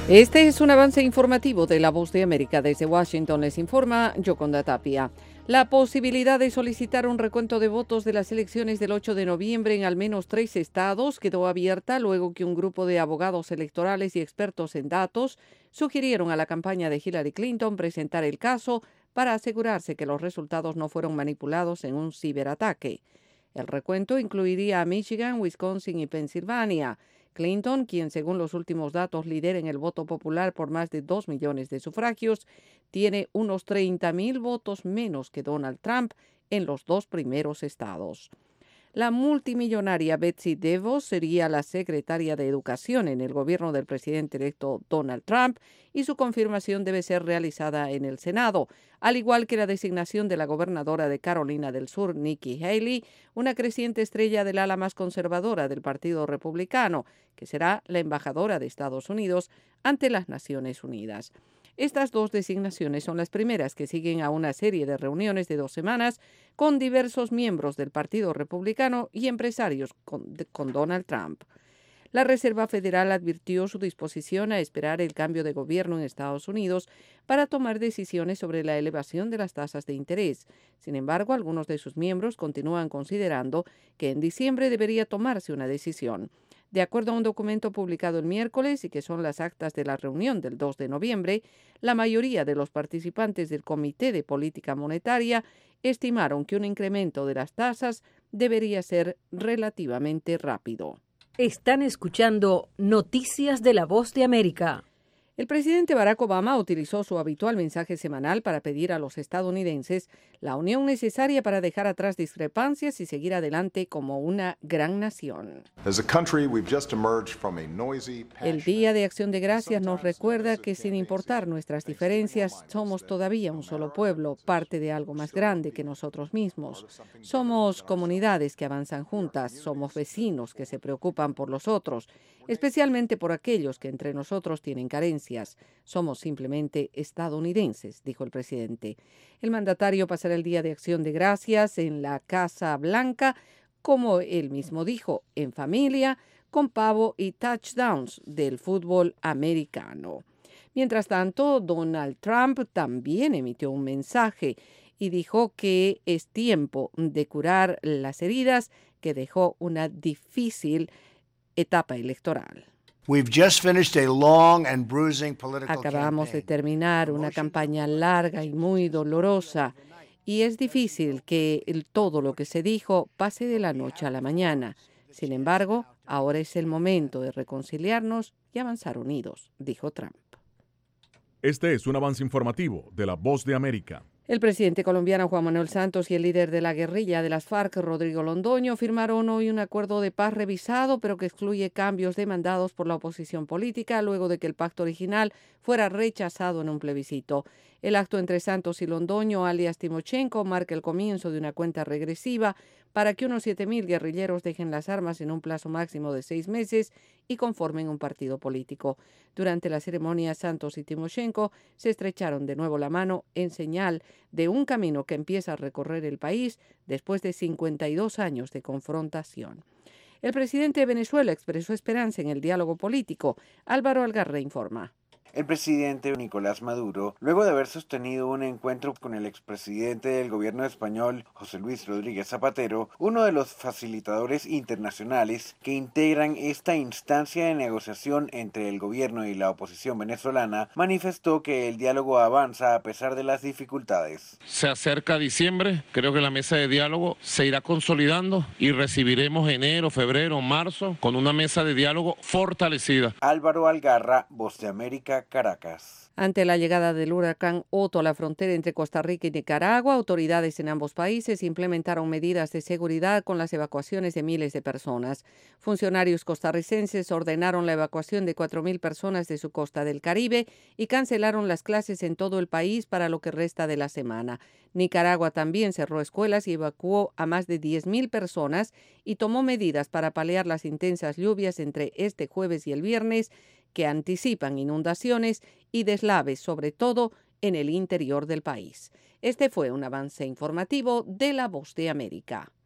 Este es un avance informativo de La Voz de América. Desde Washington les informa Yoconda Tapia. La posibilidad de solicitar un recuento de votos de las elecciones del 8 de noviembre en al menos 3 estados quedó abierta luego que un grupo de abogados electorales y expertos en datos sugirieron a la campaña de Hillary Clinton presentar el caso para asegurarse que los resultados no fueron manipulados en un ciberataque. El recuento incluiría a Michigan, Wisconsin y Pensilvania. Clinton, quien según los últimos datos lidera en el voto popular por más de 2 millones de sufragios, tiene unos 30,000 votos menos que Donald Trump en los 2 primeros estados. La multimillonaria Betsy DeVos sería la secretaria de Educación en el gobierno del presidente electo Donald Trump y su confirmación debe ser realizada en el Senado, al igual que la designación de la gobernadora de Carolina del Sur, Nikki Haley, una creciente estrella del ala más conservadora del Partido Republicano, que será la embajadora de Estados Unidos ante las Naciones Unidas. Estas 2 designaciones son las primeras que siguen a una serie de reuniones de 2 semanas con diversos miembros del Partido Republicano y empresarios con Donald Trump. La Reserva Federal advirtió su disposición a esperar el cambio de gobierno en Estados Unidos para tomar decisiones sobre la elevación de las tasas de interés. Sin embargo, algunos de sus miembros continúan considerando que en diciembre debería tomarse una decisión. De acuerdo a un documento publicado el miércoles y que son las actas de la reunión del 2 de noviembre, la mayoría de los participantes del Comité de Política Monetaria estimaron que un incremento de las tasas debería ser relativamente rápido. Están escuchando Noticias de La Voz de América. El presidente Barack Obama utilizó su habitual mensaje semanal para pedir a los estadounidenses la unión necesaria para dejar atrás discrepancias y seguir adelante como una gran nación. El Día de Acción de Gracias nos recuerda que sin importar nuestras diferencias, somos todavía un solo pueblo, parte de algo más grande que nosotros mismos. Somos comunidades que avanzan juntas, somos vecinos que se preocupan por los otros, especialmente por aquellos que entre nosotros tienen carencias. Somos simplemente estadounidenses, dijo el presidente. El mandatario pasará el Día de Acción de Gracias en la Casa Blanca, como él mismo dijo, en familia, con pavo y touchdowns del fútbol americano. Mientras tanto, Donald Trump también emitió un mensaje y dijo que es tiempo de curar las heridas que dejó una difícil etapa electoral. Acabamos de terminar una campaña larga y muy dolorosa y es difícil que todo lo que se dijo pase de la noche a la mañana. Sin embargo, ahora es el momento de reconciliarnos y avanzar unidos, dijo Trump. Este es un avance informativo de La Voz de América. El presidente colombiano Juan Manuel Santos y el líder de la guerrilla de las FARC, Rodrigo Londoño, firmaron hoy un acuerdo de paz revisado, pero que excluye cambios demandados por la oposición política luego de que el pacto original fuera rechazado en un plebiscito. El acto entre Santos y Londoño, alias Timochenko, marca el comienzo de una cuenta regresiva para que unos 7,000 guerrilleros dejen las armas en un plazo máximo de 6 meses y conformen un partido político. Durante la ceremonia, Santos y Timochenko se estrecharon de nuevo la mano en señal de un camino que empieza a recorrer el país después de 52 años de confrontación. El presidente de Venezuela expresó esperanza en el diálogo político. Álvaro Algarra informa. El presidente Nicolás Maduro, luego de haber sostenido un encuentro con el expresidente del gobierno español, José Luis Rodríguez Zapatero, uno de los facilitadores internacionales que integran esta instancia de negociación entre el gobierno y la oposición venezolana, manifestó que el diálogo avanza a pesar de las dificultades. Se acerca diciembre, creo que la mesa de diálogo se irá consolidando y recibiremos enero, febrero, marzo con una mesa de diálogo fortalecida. Álvaro Algarra, Voz de América, Caracas. Ante la llegada del huracán Otto a la frontera entre Costa Rica y Nicaragua, autoridades en ambos países implementaron medidas de seguridad con las evacuaciones de miles de personas. Funcionarios costarricenses ordenaron la evacuación de 4,000 personas de su costa del Caribe y cancelaron las clases en todo el país para lo que resta de la semana. Nicaragua también cerró escuelas y evacuó a más de 10,000 personas y tomó medidas para paliar las intensas lluvias entre este jueves y el viernes que anticipan inundaciones y deslaves, sobre todo en el interior del país. Este fue un avance informativo de La Voz de América.